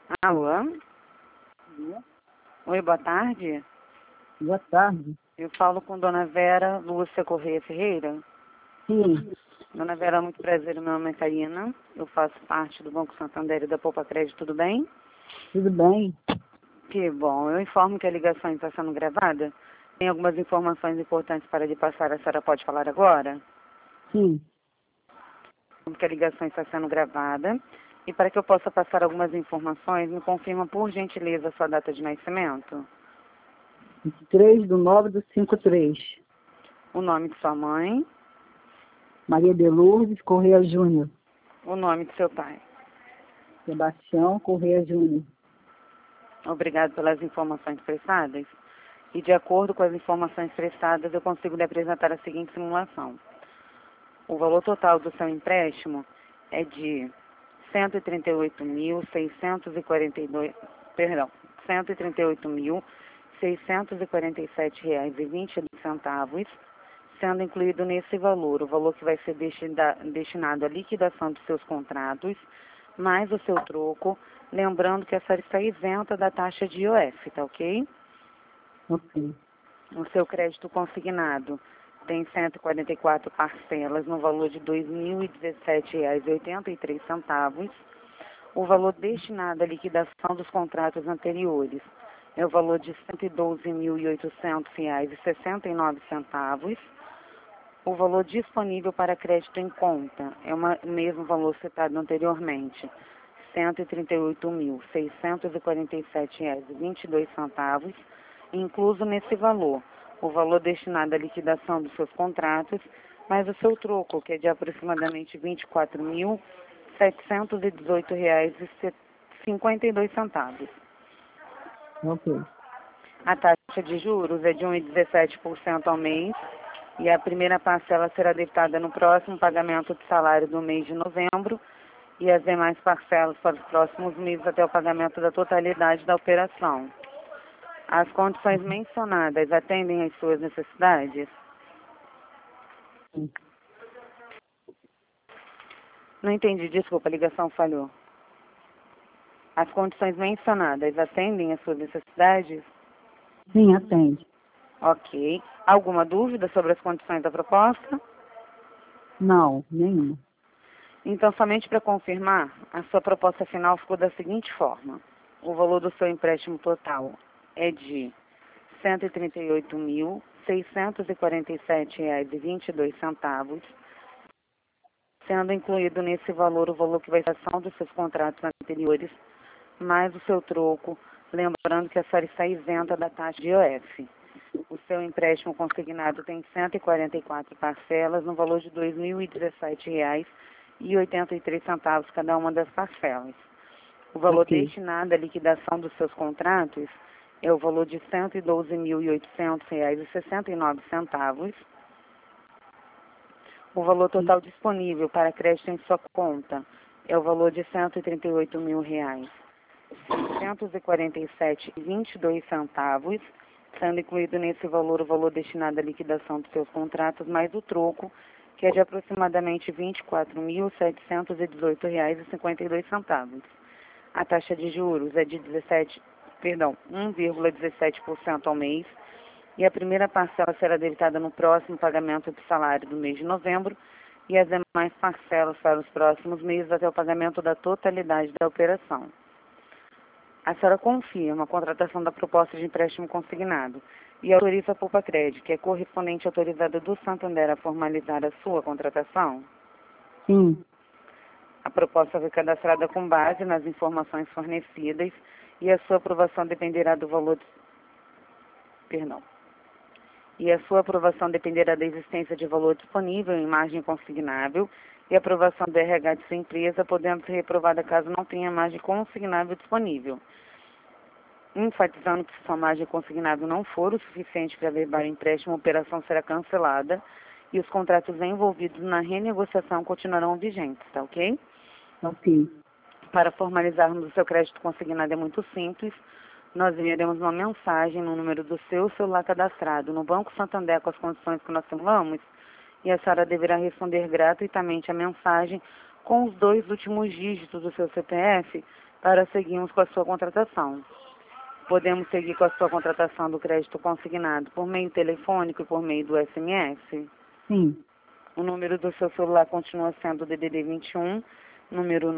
Alô? Dia. Oi, boa tarde. Boa tarde. Eu falo com Dona Vera Lúcia Correia Ferreira. Sim, Dona Vera, muito prazer, meu nome é Karina. Eu faço parte do Banco Santander e da Poupa Crédito, tudo bem? tudo bem? Que bom. Eu informo que a ligação está sendo gravada. Tem algumas informações importantes para lhe passar. A senhora pode falar agora? Sim, Que a ligação está sendo gravada. E para que eu possa passar algumas informações, me confirma, por gentileza, a sua data de nascimento. 23/9/53. O nome de sua mãe, Maria de Lourdes Correia Júnior. o nome de seu pai. Sebastião Correia Júnior. Obrigado pelas informações prestadas. E de acordo com as informações prestadas, eu consigo lhe apresentar a seguinte simulação. O valor total do seu empréstimo é de R$ 138.642, perdão, R$ 138.647,22, sendo incluído nesse valor o valor que vai ser destinado à liquidação dos seus contratos, mais o seu troco, lembrando que a senhora está isenta da taxa de IOF, tá ok? Ok. O seu crédito consignado tem 144 parcelas no valor de R$ 2.017,83. O valor destinado à liquidação dos contratos anteriores é o valor de R$ 112.800,69. O valor disponível para crédito em conta é o mesmo valor citado anteriormente, R$ 138.647,22, incluso nesse valor o valor destinado à liquidação dos seus contratos, mais o seu troco, que é de aproximadamente R$ 24.718,52. Ok. A taxa de juros é de 1,17% ao mês e a primeira parcela será debitada no próximo pagamento de salário do mês de novembro e as demais parcelas para os próximos meses até o pagamento da totalidade da operação. As condições mencionadas atendem às suas necessidades? Sim. Não entendi, desculpa, a ligação falhou. As condições mencionadas atendem às suas necessidades? Sim, atende. Ok. Alguma dúvida sobre as condições da proposta? Não, nenhuma. Então, somente para confirmar, a sua proposta final ficou da seguinte forma. O valor do seu empréstimo total é de R$ 138.647,22, sendo incluído nesse valor o valor que vai ser a ação dos seus contratos anteriores, mais o seu troco, lembrando que a senhora está isenta da taxa de IOF. O seu empréstimo consignado tem 144 parcelas no valor de R$ 2.017,83 cada uma das parcelas. O valor Ok. destinado à liquidação dos seus contratos é o valor de R$ 112.800,69. O valor total disponível para crédito em sua conta é o valor de R$ 138.647,22, sendo incluído nesse valor o valor destinado à liquidação dos seus contratos, mais o troco, que é de aproximadamente R$ 24.718,52. A taxa de juros é de 1,17% ao mês, e a primeira parcela será debitada no próximo pagamento do salário do mês de novembro e as demais parcelas para os próximos meses até o pagamento da totalidade da operação. A senhora confirma a contratação da proposta de empréstimo consignado e autoriza a Poupa Crédito, que é correspondente autorizada do Santander, a formalizar a sua contratação? Sim, A proposta foi cadastrada com base nas informações fornecidas e a sua aprovação dependerá do valor e a sua aprovação dependerá da existência de valor disponível em margem consignável e a aprovação do RH de sua empresa, podendo ser reprovada caso não tenha margem consignável disponível. Enfatizando que se sua margem consignável não for o suficiente para averbar o empréstimo, a operação será cancelada e os contratos envolvidos na renegociação continuarão vigentes, tá ok? ok. Para formalizarmos o seu crédito consignado é muito simples. Nós enviaremos uma mensagem no número do seu celular cadastrado no Banco Santander com as condições que nós simulamos e a senhora deverá responder gratuitamente a mensagem com os 2 últimos dígitos do seu CPF para seguirmos com a sua contratação. Podemos seguir com a sua contratação do crédito consignado por meio telefônico e por meio do SMS? Sim. O número do seu celular continua sendo o DDD 21, número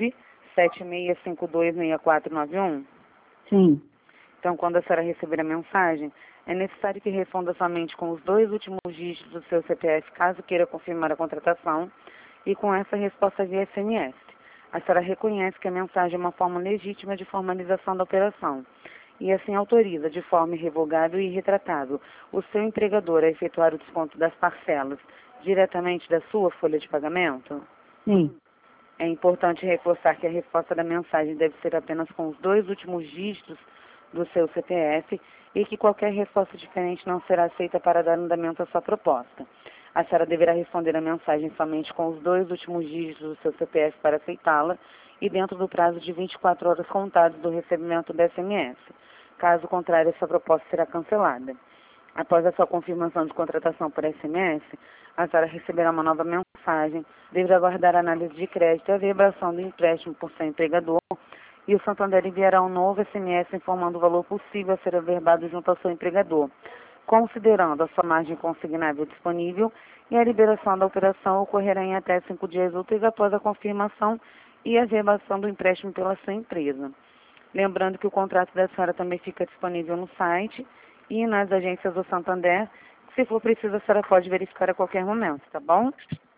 976526491? Sim. Então, quando a senhora receber a mensagem, é necessário que responda somente com os 2 últimos dígitos do seu CPF, caso queira confirmar a contratação, e com essa resposta via SMS. A senhora reconhece que a mensagem é uma forma legítima de formalização da operação e assim autoriza, de forma irrevogável e irretratável, o seu empregador a efetuar o desconto das parcelas diretamente da sua folha de pagamento? Sim. É importante reforçar que a resposta da mensagem deve ser apenas com os 2 últimos dígitos do seu CPF e que qualquer resposta diferente não será aceita para dar andamento à sua proposta. A senhora deverá responder a mensagem somente com os 2 últimos dígitos do seu CPF para aceitá-la e dentro do prazo de 24 horas contadas do recebimento do SMS. Caso contrário, essa proposta será cancelada. Após a sua confirmação de contratação por SMS, a senhora receberá uma nova mensagem, deverá aguardar a análise de crédito e a verbação do empréstimo por seu empregador, e o Santander enviará um novo SMS informando o valor possível a ser averbado junto ao seu empregador, considerando a sua margem consignável disponível, e a liberação da operação ocorrerá em até 5 dias úteis após a confirmação e a verbação do empréstimo pela sua empresa. Lembrando que o contrato da senhora também fica disponível no site e nas agências do Santander. Se for preciso, a senhora pode verificar a qualquer momento, tá bom?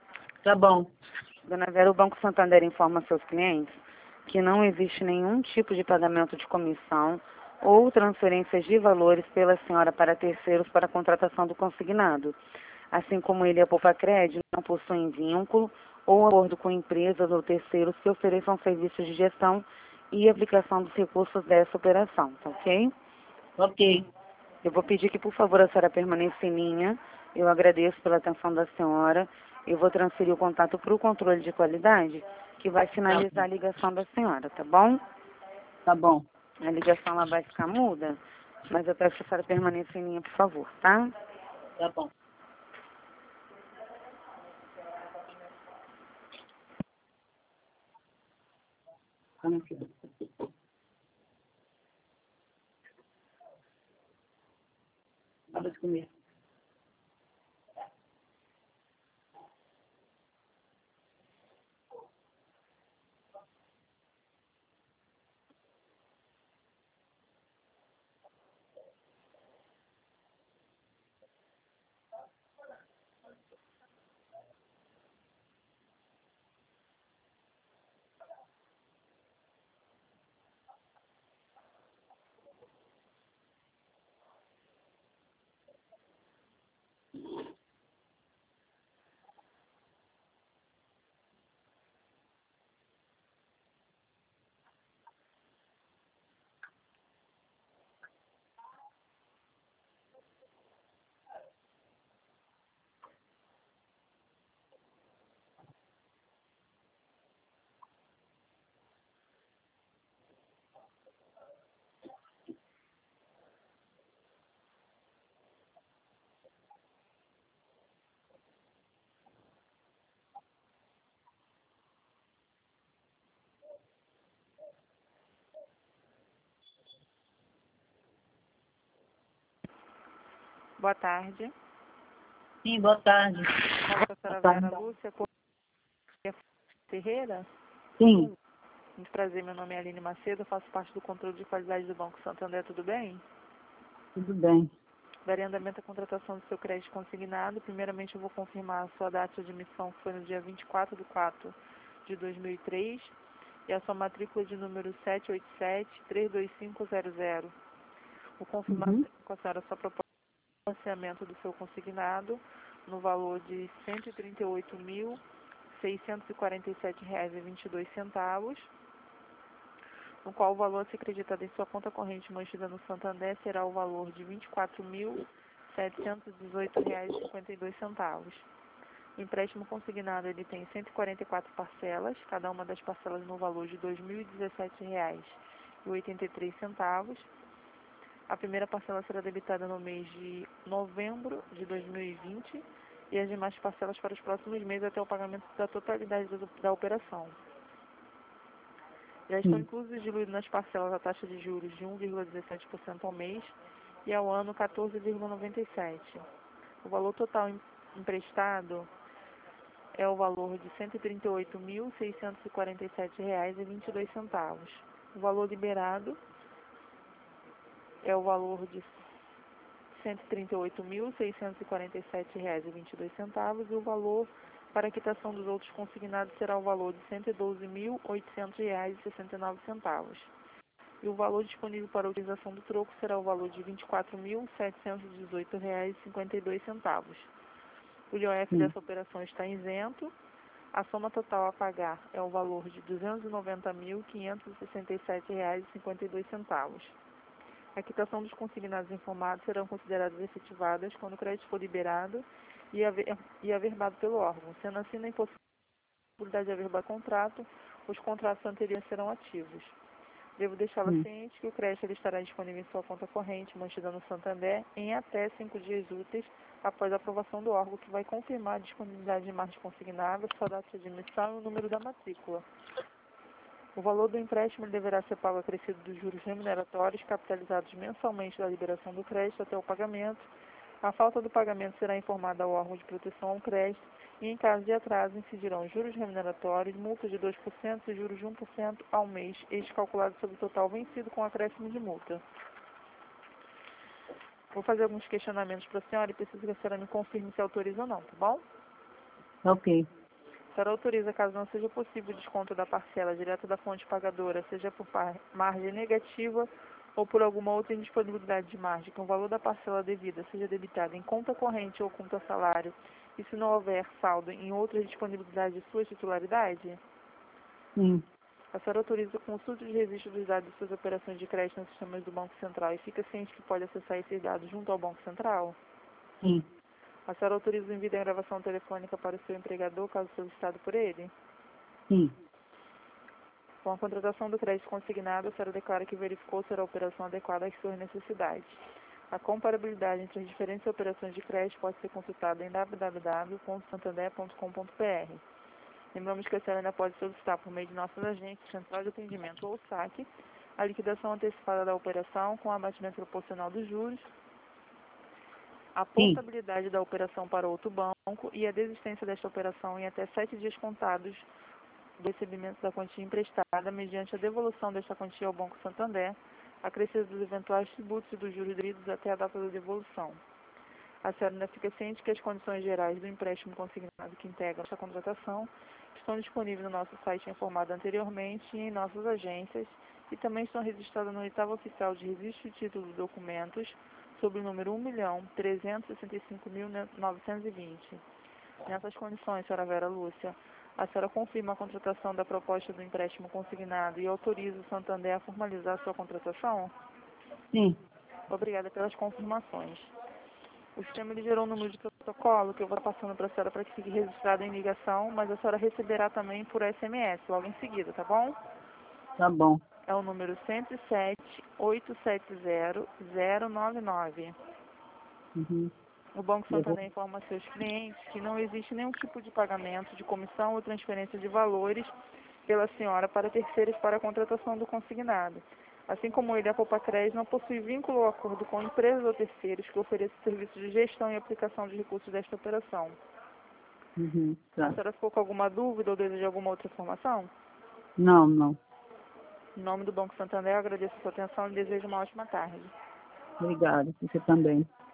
Tá bom. Dona Vera, o Banco Santander informa seus clientes que não existe nenhum tipo de pagamento de comissão ou transferências de valores pela senhora para terceiros para a contratação do consignado. Assim como ele e a Poupa-Crédito não possuem vínculo ou acordo com empresas ou terceiros que ofereçam serviços de gestão e aplicação dos recursos dessa operação, tá ok? Ok. Eu vou pedir que, por favor, a senhora permaneça em linha. Eu agradeço pela atenção da senhora. Eu vou transferir o contato para o controle de qualidade, que vai finalizar a ligação da senhora, tá bom? Tá bom. A ligação ela vai ficar muda, mas eu peço que a senhora permaneça em linha, por favor, tá? Tá bom. Vamos aqui. Hora de comer. Boa tarde. Sim, boa tarde. A senhora Vera Lúcia Correia Ferreira. Sim, Muito prazer, meu nome é Aline Macedo, faço parte do controle de qualidade do Banco Santander, tudo bem? tudo bem. Darei andamento à contratação do seu crédito consignado. Primeiramente, eu vou confirmar a sua data de emissão, que foi no dia 24/4 de 2003, e a sua matrícula de número 787-32500. Vou confirmar com a senhora a sua proposta de financiamento do seu consignado no valor de R$ 138.647,22, no qual o valor a ser acreditado em sua conta corrente mantida no Santander será o valor de R$ 24.718,52. O empréstimo consignado ele tem 144 parcelas, cada uma das parcelas no valor de R$ 2.017,83. A primeira parcela será debitada no mês de novembro de 2020 e as demais parcelas para os próximos meses até o pagamento da totalidade da operação. Já estão inclusos e diluídos nas parcelas a taxa de juros de 1,17% ao mês e ao ano 14,97%. O valor total emprestado é o valor de R$ 138.647,22. O valor liberado é o valor de R$ 138.647,22 e o valor para a quitação dos outros consignados será o valor de R$ 112.800,69. E o valor disponível para a utilização do troco será o valor de R$ 24.718,52. O IOF dessa operação está isento. A soma total a pagar é o valor de R$ 290.567,52. A quitação dos consignados informados serão consideradas efetivadas quando o crédito for liberado e averbado pelo órgão. Sendo assim, na impossibilidade de averbar contrato, os contratos anteriores serão ativos. Devo deixá-la ciente que o crédito ele estará disponível em sua conta corrente, mantida no Santander, em até 5 dias úteis após a aprovação do órgão, que vai confirmar a disponibilidade de margem consignada, sua data de admissão e o número da matrícula. O valor do empréstimo deverá ser pago acrescido dos juros remuneratórios capitalizados mensalmente da liberação do crédito até o pagamento. A falta do pagamento será informada ao órgão de proteção ao crédito e, em caso de atraso, incidirão juros remuneratórios, multa de 2% e juros de 1% ao mês, este calculado sobre o total vencido com acréscimo de multa. Vou fazer alguns questionamentos para a senhora e preciso que a senhora me confirme se autoriza ou não, tá bom? Ok. A senhora autoriza, caso não seja possível o desconto da parcela direta da fonte pagadora, seja por margem negativa ou por alguma outra indisponibilidade de margem, que o valor da parcela devida seja debitado em conta corrente ou conta salário, e se não houver saldo em outra disponibilidade de sua titularidade? Sim. A senhora autoriza a consulta de registro dos dados de suas operações de crédito nos sistemas do Banco Central e fica ciente que pode acessar esses dados junto ao Banco Central? Sim. A senhora autoriza o envio da gravação telefônica para o seu empregador, caso solicitado por ele? Sim. Com a contratação do crédito consignado, a senhora declara que verificou ser a operação adequada às suas necessidades. A comparabilidade entre as diferentes operações de crédito pode ser consultada em www.santander.com.br. Lembramos que a senhora ainda pode solicitar por meio de nossas agências, central de atendimento ou saque, a liquidação antecipada da operação com abatimento proporcional dos juros, a portabilidade da operação para outro banco e a desistência desta operação em até 7 dias contados do recebimento da quantia emprestada, mediante a devolução desta quantia ao Banco Santander, acrescido dos eventuais tributos e dos juros devidos até a data da devolução. A senhora ainda fica ciente que as condições gerais do empréstimo consignado que integram esta contratação estão disponíveis no nosso site informado anteriormente e em nossas agências, e também estão registradas no oitavo oficial de registro de títulos e documentos, sob o número 1.365.920. Nessas condições, senhora Vera Lúcia, a senhora confirma a contratação da proposta do empréstimo consignado e autoriza o Santander a formalizar sua contratação? Sim. Obrigada pelas confirmações. O sistema ele gerou um número de protocolo que eu vou passando para a senhora para que fique registrado em ligação, mas a senhora receberá também por SMS logo em seguida, tá bom? Tá bom. É o número 107-870-099. Uhum. O Banco Santander informa a seus clientes que não existe nenhum tipo de pagamento de comissão ou transferência de valores pela senhora para terceiros para a contratação do consignado. Assim como ele, a Popacred não possui vínculo ou acordo com empresas ou terceiros que ofereçam serviços de gestão e aplicação de recursos desta operação. Uhum. Tá. A senhora ficou com alguma dúvida ou deseja alguma outra informação? Não, não. Em nome do Banco Santander, eu agradeço a sua atenção e desejo uma ótima tarde. Obrigada. Você também.